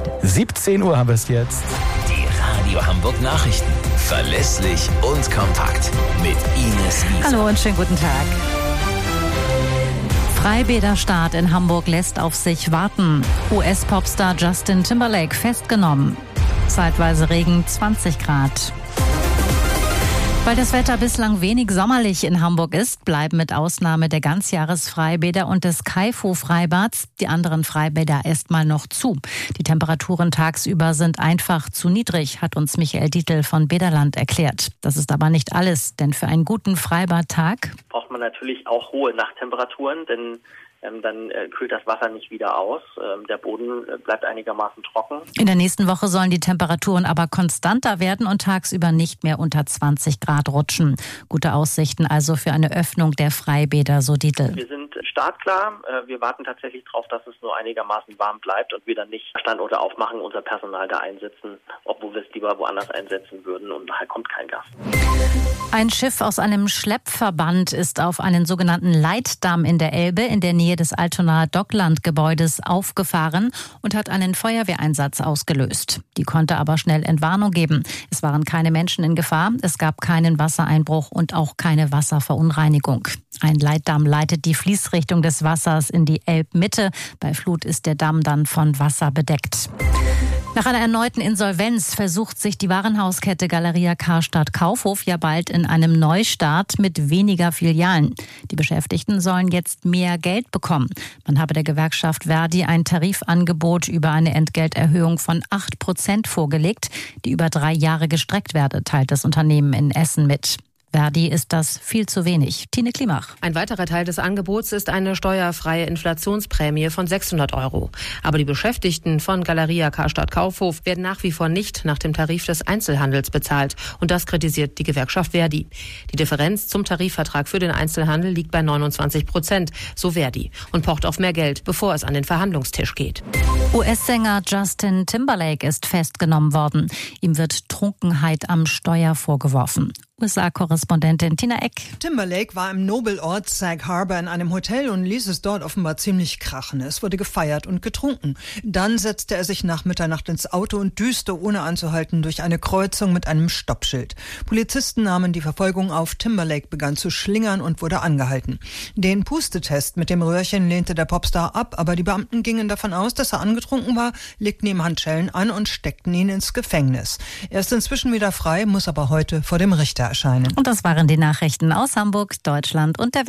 17 Uhr haben wir es jetzt. Die Radio Hamburg Nachrichten. Verlässlich und kompakt. Mit Ines Wiese. Hallo und schönen guten Tag. Freibäderstart in Hamburg lässt auf sich warten. US-Popstar Justin Timberlake festgenommen. Zeitweise Regen, 20 Grad. Weil das Wetter bislang wenig sommerlich in Hamburg ist, bleiben mit Ausnahme der Ganzjahresfreibäder und des Kaifu-Freibads die anderen Freibäder erstmal noch zu. Die Temperaturen tagsüber sind einfach zu niedrig, hat uns Michael Dietl von Bäderland erklärt. Das ist aber nicht alles, denn für einen guten Freibadtag braucht man natürlich auch hohe Nachttemperaturen, denn dann kühlt das Wasser nicht wieder aus. Der Boden bleibt einigermaßen trocken. In der nächsten Woche sollen die Temperaturen aber konstanter werden und tagsüber nicht mehr unter 20 Grad rutschen. Gute Aussichten also für eine Öffnung der Freibäder, so Dietl. Wir sind startklar. Wir warten tatsächlich darauf, dass es nur einigermaßen warm bleibt und wir dann nicht Standorte aufmachen, unser Personal da einsetzen, obwohl wir es lieber woanders einsetzen würden und nachher kommt kein Gas. Ein Schiff aus einem Schleppverband ist auf einen sogenannten Leitdamm in der Elbe in der Nähe des Altonaer Dockland-Gebäudes aufgefahren und hat einen Feuerwehreinsatz ausgelöst. Die konnte aber schnell Entwarnung geben. Es waren keine Menschen in Gefahr, es gab keinen Wassereinbruch und auch keine Wasserverunreinigung. Ein Leitdamm leitet die Fließrichtung des Wassers in die Elbmitte. Bei Flut ist der Damm dann von Wasser bedeckt. Nach einer erneuten Insolvenz versucht sich die Warenhauskette Galeria Karstadt Kaufhof ja bald in einem Neustart mit weniger Filialen. Die Beschäftigten sollen jetzt mehr Geld bekommen. Man habe der Gewerkschaft Verdi ein Tarifangebot über eine Entgelterhöhung von 8% vorgelegt, die über 3 Jahre gestreckt werde, teilt das Unternehmen in Essen mit. Verdi ist das viel zu wenig. Tine Klimach. Ein weiterer Teil des Angebots ist eine steuerfreie Inflationsprämie von 600 €. Aber die Beschäftigten von Galeria Karstadt Kaufhof werden nach wie vor nicht nach dem Tarif des Einzelhandels bezahlt. Und das kritisiert die Gewerkschaft Verdi. Die Differenz zum Tarifvertrag für den Einzelhandel liegt bei 29%, so Verdi, und pocht auf mehr Geld, bevor es an den Verhandlungstisch geht. US-Sänger Justin Timberlake ist festgenommen worden. Ihm wird Trunkenheit am Steuer vorgeworfen. USA-Korrespondentin Tina Eck. Timberlake war im Nobelort Sag Harbor in einem Hotel und ließ es dort offenbar ziemlich krachen. Es wurde gefeiert und getrunken. Dann setzte er sich nach Mitternacht ins Auto und düste ohne anzuhalten durch eine Kreuzung mit einem Stoppschild. Polizisten nahmen die Verfolgung auf. Timberlake begann zu schlingern und wurde angehalten. Den Pustetest mit dem Röhrchen lehnte der Popstar ab, aber die Beamten gingen davon aus, dass er angetrunken war, legten ihm Handschellen an und steckten ihn ins Gefängnis. Er ist inzwischen wieder frei, muss aber heute vor dem Richter erscheinen. Und das waren die Nachrichten aus Hamburg, Deutschland und der Welt.